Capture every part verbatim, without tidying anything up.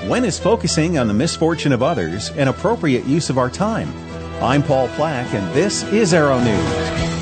When is focusing on the misfortune of others an appropriate use of our time? I'm Paul Plack, and this is Arrow News.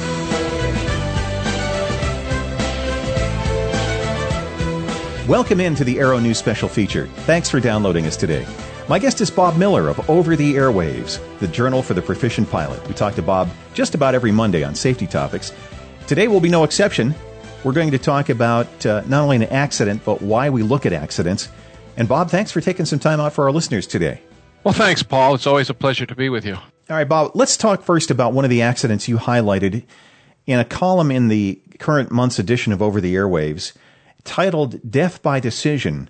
Welcome into the Arrow News Special Feature. Thanks for downloading us today. My guest is Bob Miller of Over the Airwaves, the Journal for the Proficient Pilot. We talk to Bob just about every Monday on safety topics. Today will be no exception. We're going to talk about uh, not only an accident, but why we look at accidents. And Bob, thanks for taking some time out for our listeners today. Well, thanks, Paul. It's always a pleasure to be with you. All right, Bob, let's talk first about one of the accidents you highlighted in a column in the current month's edition of Over the Airwaves titled Death by Decision.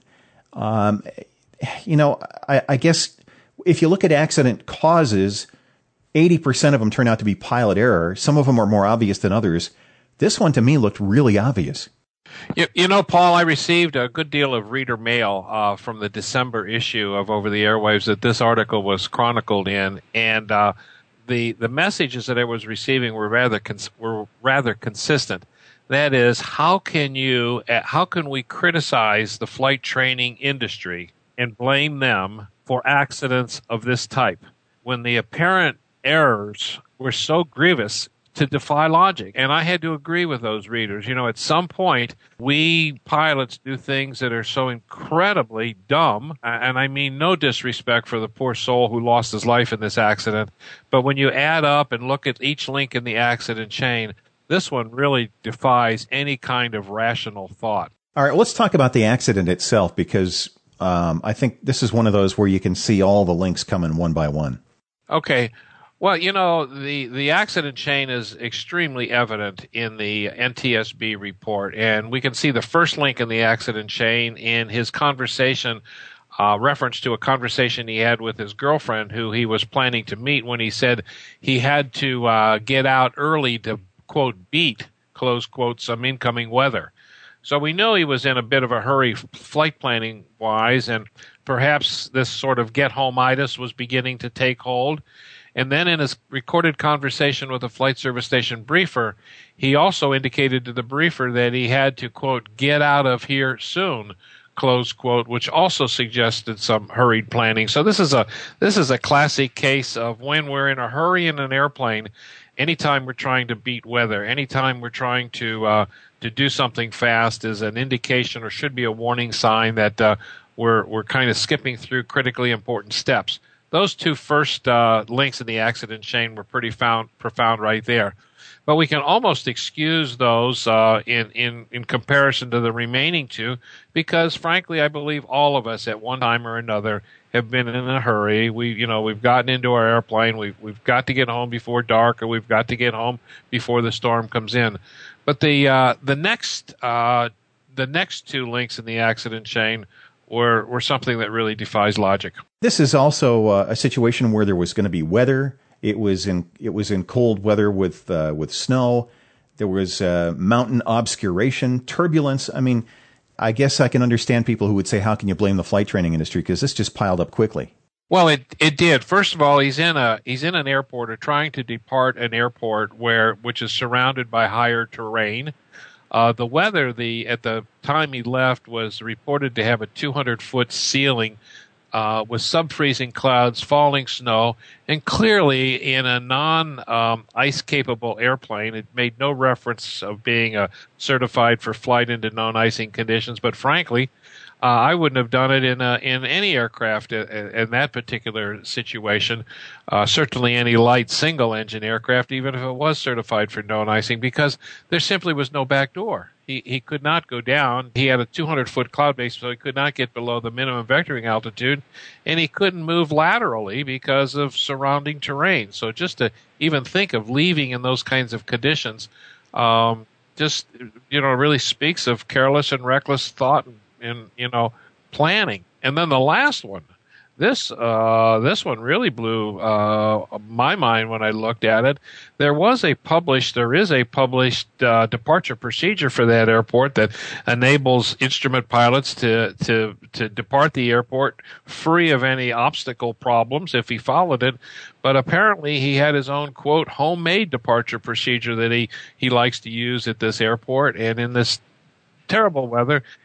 Um, you know, I, I guess if you look at accident causes, eighty percent of them turn out to be pilot error. Some of them are more obvious than others. This one to me looked really obvious. You, you know, Paul, I received a good deal of reader mail uh, from the December issue of Over the Airwaves that this article was chronicled in, and uh, the the messages that I was receiving were rather cons- were rather consistent. That is, how can you, uh, how can we criticize the flight training industry and blame them for accidents of this type when the apparent errors were so grievous to defy logic? And I had to agree with those readers. You know, at some point, we pilots do things that are so incredibly dumb, and I mean no disrespect for the poor soul who lost his life in this accident, but when you add up and look at each link in the accident chain, this one really defies any kind of rational thought. All right, well, let's talk about the accident itself, because um, I think this is one of those where you can see all the links coming one by one. Okay. Well, you know, the, the accident chain is extremely evident in the N T S B report, and we can see the first link in the accident chain in his conversation, uh, reference to a conversation he had with his girlfriend who he was planning to meet when he said he had to uh, get out early to, quote, beat, close quote, some incoming weather. So we know he was in a bit of a hurry flight planning wise, and perhaps this sort of get-home-itis was beginning to take hold. And then in his recorded conversation with the flight service station briefer, he also indicated to the briefer that he had to, quote, get out of here soon, close quote, which also suggested some hurried planning. So this is a this is a classic case of when we're in a hurry in an airplane, anytime we're trying to beat weather, anytime we're trying to uh, to do something fast is an indication or should be a warning sign that uh, we're we're kind of skipping through critically important steps. Those two first uh, links in the accident chain were pretty found, profound right there. But we can almost excuse those uh, in, in, in comparison to the remaining two because, frankly, I believe all of us at one time or another have been in a hurry. We, you know, we've gotten into our airplane. We've, we've got to get home before dark, or we've got to get home before the storm comes in. But the uh, the next uh, the next two links in the accident chain were, were something that really defies logic. This is also uh, a situation where there was going to be weather. It was in it was in cold weather with uh, with snow. There was uh, mountain obscuration, turbulence. I mean, I guess I can understand people who would say, "How can you blame the flight training industry?" Because this just piled up quickly. Well, it it did. First of all, he's in a he's in an airport or trying to depart an airport where which is surrounded by higher terrain. Uh, the weather, the at the time he left, was reported to have a two hundred foot ceiling uh, with sub-freezing clouds, falling snow, and clearly in a non-ice-capable um, airplane. It made no reference of being uh, certified for flight into known icing conditions, but frankly, Uh, I wouldn't have done it in a, in any aircraft in, in that particular situation, uh, certainly any light single-engine aircraft, even if it was certified for known icing, because there simply was no back door. He he could not go down. He had a two hundred foot cloud base, so he could not get below the minimum vectoring altitude, and he couldn't move laterally because of surrounding terrain. So just to even think of leaving in those kinds of conditions um, just, you know, really speaks of careless and reckless thought in, you know, planning. And then the last one, this uh, this one really blew uh, my mind when I looked at it. There was a published, there is a published uh, departure procedure for that airport that enables instrument pilots to, to, to depart the airport free of any obstacle problems if he followed it. But apparently he had his own, quote, homemade departure procedure that he, he likes to use at this airport. And in this terrible weather,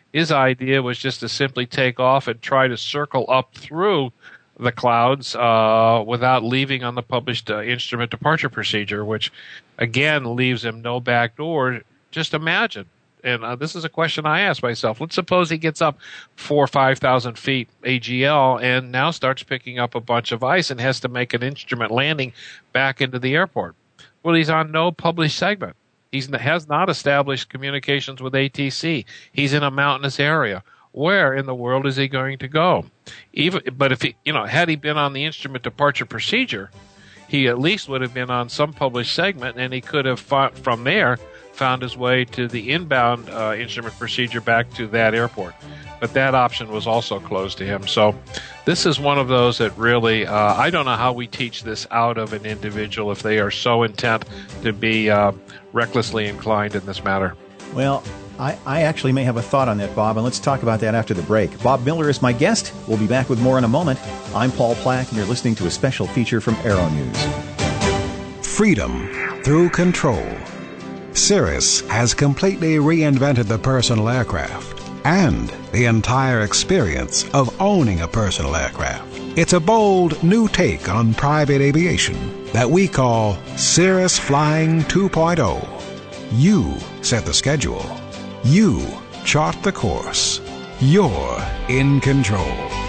His idea was just to simply take off and try to circle up through the clouds uh, without leaving on the published uh, instrument departure procedure, which, again, leaves him no back door. Just imagine. And uh, this is a question I ask myself. Let's suppose he gets up four or five thousand feet A G L and now starts picking up a bunch of ice and has to make an instrument landing back into the airport. Well, he's on no published segment. He has not established communications with A T C. He's in a mountainous area. Where in the world is he going to go? Even, but if he, you know, had he been on the instrument departure procedure, he at least would have been on some published segment, and he could have fought from there found his way to the inbound uh, instrument procedure back to that airport. But that option was also closed to him. So this is one of those that really, uh, I don't know how we teach this out of an individual if they are so intent to be uh, recklessly inclined in this matter. Well, I, I actually may have a thought on that, Bob, and let's talk about that after the break. Bob Miller is my guest. We'll be back with more in a moment. I'm Paul Plack, and you're listening to a special feature from Aero News. Freedom through control. Cirrus has completely reinvented the personal aircraft and the entire experience of owning a personal aircraft. It's a bold new take on private aviation that we call Cirrus Flying two point oh. You set the schedule. You chart the course. You're in control.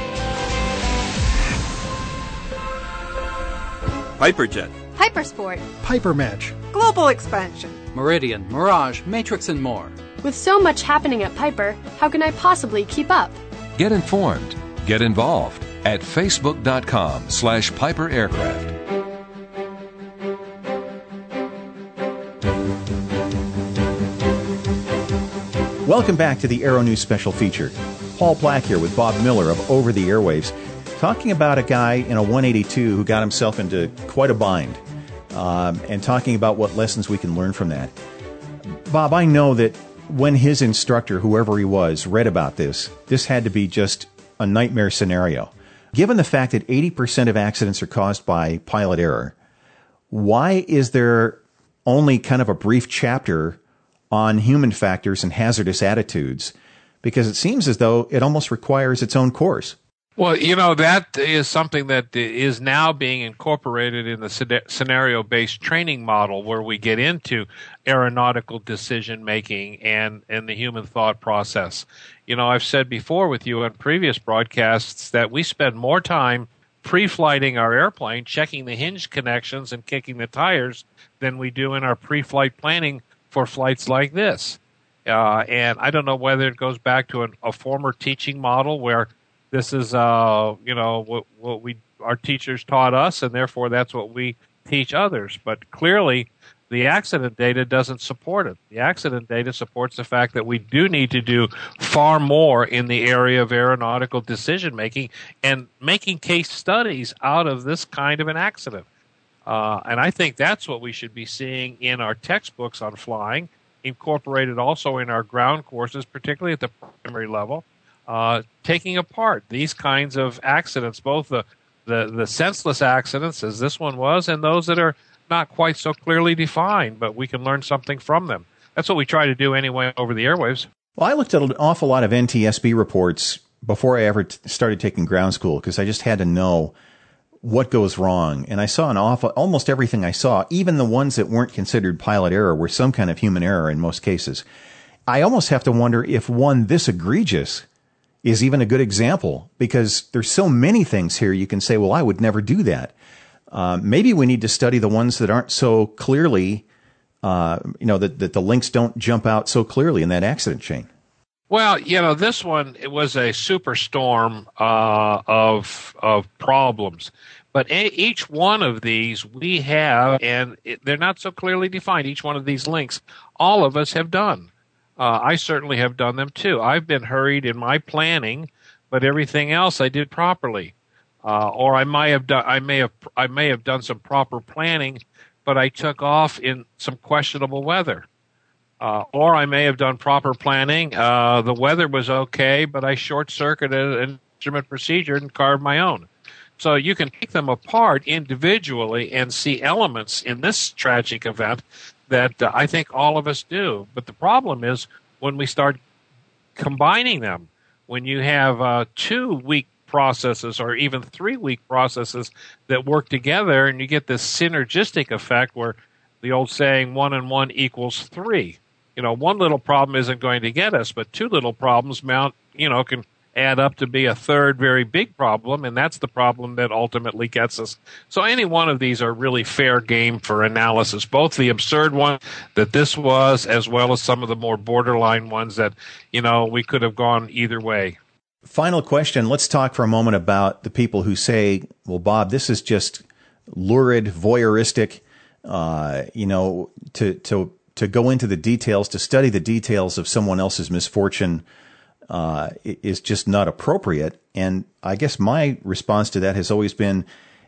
Hyperjet. Hypersport. Piper Match. Global Expansion. Meridian, Mirage, Matrix, and more. With so much happening at Piper, how can I possibly keep up? Get informed. Get involved at facebook.com slash Piper Aircraft. Welcome back to the Aero News special feature. Paul Plack here with Bob Miller of Over the Airwaves, talking about a guy in a one eighty-two who got himself into quite a bind, um, and talking about what lessons we can learn from that. Bob, I know that when his instructor, whoever he was, read about this, this had to be just a nightmare scenario. Given the fact that eighty percent of accidents are caused by pilot error, why is there only kind of a brief chapter on human factors and hazardous attitudes? Because it seems as though it almost requires its own course. Well, you know, that is something that is now being incorporated in the scenario-based training model, where we get into aeronautical decision-making and, and the human thought process. You know, I've said before with you on previous broadcasts that we spend more time pre-flighting our airplane, checking the hinge connections and kicking the tires, than we do in our pre-flight planning for flights like this. Uh, and I don't know whether it goes back to an, a former teaching model where this is, uh, you know, what, what we our teachers taught us, and therefore that's what we teach others. But clearly, the accident data doesn't support it. The accident data supports the fact that we do need to do far more in the area of aeronautical decision-making and making case studies out of this kind of an accident. Uh, and I think that's what we should be seeing in our textbooks on flying, incorporated also in our ground courses, particularly at the primary level. Uh, taking apart these kinds of accidents, both the, the, the senseless accidents, as this one was, and those that are not quite so clearly defined, but we can learn something from them. That's what we try to do anyway over the airwaves. Well, I looked at an awful lot of N T S B reports before I ever t- started taking ground school, because I just had to know what goes wrong. And I saw an awful, almost everything I saw, even the ones that weren't considered pilot error, were some kind of human error in most cases. I almost have to wonder if one this egregious is even a good example, because there's so many things here you can say, well, I would never do that. Uh, maybe we need to study the ones that aren't so clearly, uh, you know, that, that the links don't jump out so clearly in that accident chain. Well, you know, this one, it was a superstorm uh, of of problems. But a- each one of these we have, and it, they're not so clearly defined, each one of these links, all of us have done. Uh, I certainly have done them too. I've been hurried in my planning, but everything else I did properly. Uh, or I might have done, I may have, I may have done some proper planning, but I took off in some questionable weather. Uh, or I may have done proper planning. Uh, the weather was okay, but I short-circuited an instrument procedure and carved my own. So you can take them apart individually and see elements in this tragic event that uh, I think all of us do. But the problem is when we start combining them, when you have uh, two weak processes or even three weak processes that work together, and you get this synergistic effect where the old saying one and one equals three. You know, one little problem isn't going to get us, but two little problems mount, you know, can add up to be a third very big problem, and that's the problem that ultimately gets us. So any one of these are really fair game for analysis, both the absurd one that this was, as well as some of the more borderline ones that, you know, we could have gone either way. Final question. Let's talk for a moment about the people who say, well, Bob, this is just lurid, voyeuristic, uh, you know, to, to, to go into the details, to study the details of someone else's misfortune, uh, is just not appropriate. And I guess my response to that has always been,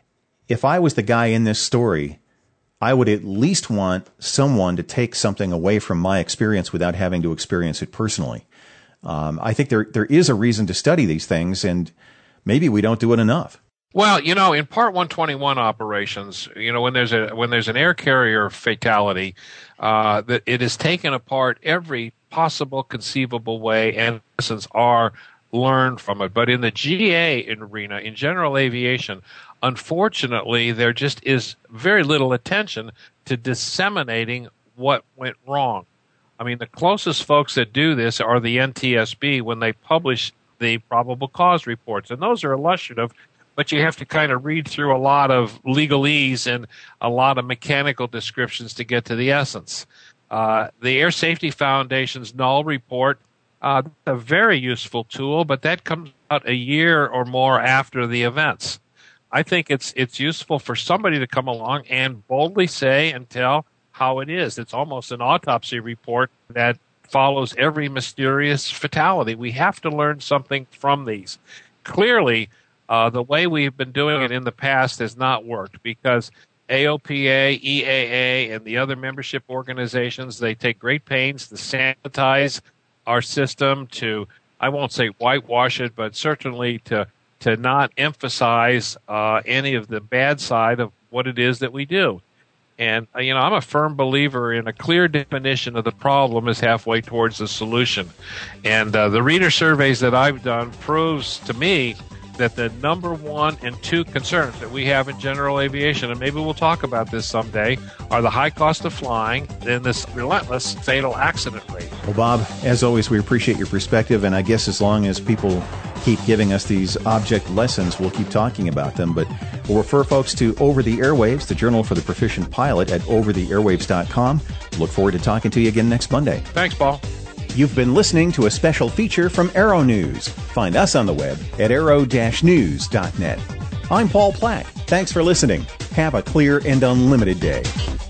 if I was the guy in this story, I would at least want someone to take something away from my experience without having to experience it personally. Um, I think there there is a reason to study these things, and maybe we don't do it enough. Well, you know, in Part one twenty-one operations, you know, when there's a when there's an air carrier fatality, uh, that it is taken apart every possible conceivable way, and lessons are learned from it. But in the G A arena, in general aviation, unfortunately, there just is very little attention to disseminating what went wrong. I mean, the closest folks that do this are the N T S B when they publish the probable cause reports, and those are illustrative, but you have to kind of read through a lot of legalese and a lot of mechanical descriptions to get to the essence. Uh, the Air Safety Foundation's null report, uh, a very useful tool, but that comes out a year or more after the events. I think it's it's useful for somebody to come along and boldly say and tell how it is. It's almost an autopsy report that follows every mysterious fatality. We have to learn something from these. Clearly, uh, the way we've been doing it in the past has not worked because A O P A, E A A, and the other membership organizations, they take great pains to sanitize our system, to, I won't say whitewash it, but certainly to, to not emphasize uh, any of the bad side of what it is that we do. And, you know, I'm a firm believer in a clear definition of the problem is halfway towards the solution. And uh, the reader surveys that I've done proves to me that the number one and two concerns that we have in general aviation, and maybe we'll talk about this someday, are the high cost of flying and this relentless fatal accident rate. Well, Bob, as always, we appreciate your perspective, and I guess as long as people keep giving us these object lessons, we'll keep talking about them. But we'll refer folks to Over the Airwaves, the journal for the proficient pilot, at over the airwaves dot com. Look forward to talking to you again next Monday. Thanks, Paul. You've been listening to a special feature from Aero News. Find us on the web at aero dash news dot net. I'm Paul Platt. Thanks for listening. Have a clear and unlimited day.